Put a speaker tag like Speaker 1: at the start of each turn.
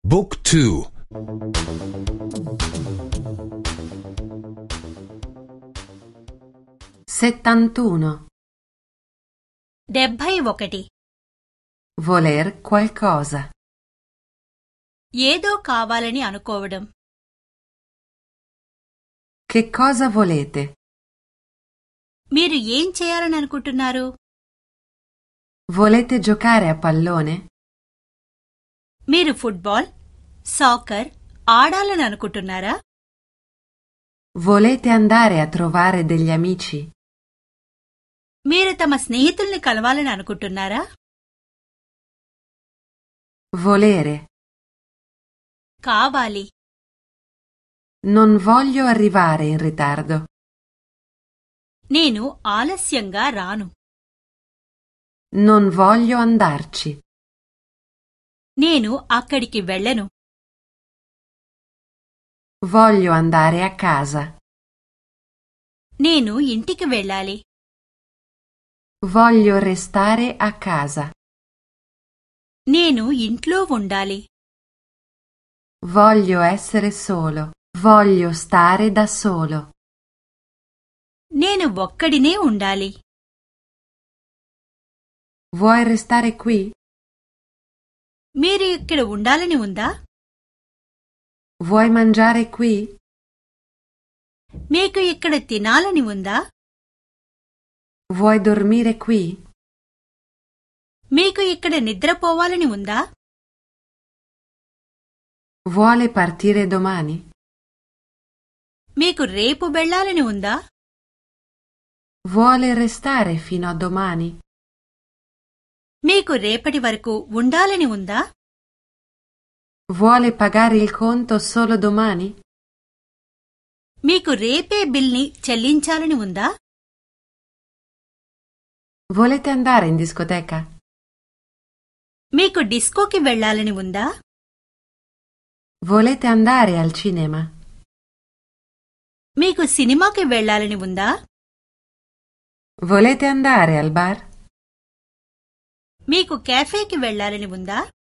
Speaker 1: Book 2.
Speaker 2: 71.
Speaker 3: 71.
Speaker 2: Voler qualcosa.
Speaker 3: ఏదో కావాలని అనుకోవడం.
Speaker 2: Che cosa volete?
Speaker 3: మీరు ఏం చేయాలని అనుకుంటున్నారు?
Speaker 2: Volete giocare a pallone?
Speaker 3: మీరు ఫుట్బాల్, సాకర్ ఆడాలని అనుకుంటున్నారా?
Speaker 2: Volete andare a trovare degli amici?
Speaker 3: మీరు తమ స్నేహితుల్ని కలవాలని అనుకుంటున్నారా?
Speaker 2: Volere.
Speaker 3: కావాలి.
Speaker 2: Non voglio arrivare in ritardo.
Speaker 3: నేను ఆలస్యంగా రాను.
Speaker 2: Non voglio andarci.
Speaker 3: నేను అక్కడికి వెళ్ళను.
Speaker 2: Voglio andare a casa.
Speaker 3: నేను ఇంటికి వెళ్ళాలి.
Speaker 2: Voglio restare a casa.
Speaker 3: నేను ఇంట్లో ఉండాలి.
Speaker 2: Voglio essere solo. Voglio stare da solo.
Speaker 3: నేను ఒక్కడినే ఉండాలి.
Speaker 2: Vuoi restare qui?
Speaker 3: మీరు ఇక్కడ ఉండాలని ఉందా?
Speaker 2: Vuoi mangiare qui?
Speaker 3: మీకు ఇక్కడ తినాలని ఉందా?
Speaker 2: Vuoi dormire qui?
Speaker 3: మీకు ఇక్కడ నిద్రపోవాలని ఉందా?
Speaker 2: Vuole partire domani?
Speaker 3: మీకు రేపు వెళ్ళాలని ఉందా?
Speaker 2: Vuole restare fino a domani?
Speaker 3: మీకు రేపటి వరకు ఉండాలని ఉందా?
Speaker 2: Vuole pagare il conto solo domani?
Speaker 3: మీకు రేపే బిల్ని చెల్లించాలని ఉందా?
Speaker 2: Volete andare in discoteca?
Speaker 3: మీకు డిస్కోకి వెళ్ళాలని ఉందా?
Speaker 2: Volete andare al cinema?
Speaker 3: మీకు సినిమాకి వెళ్ళాలని ఉందా?
Speaker 2: Volete andare al bar?
Speaker 3: మీకు కేఫేకి వెళ్ళాలని ఉందా?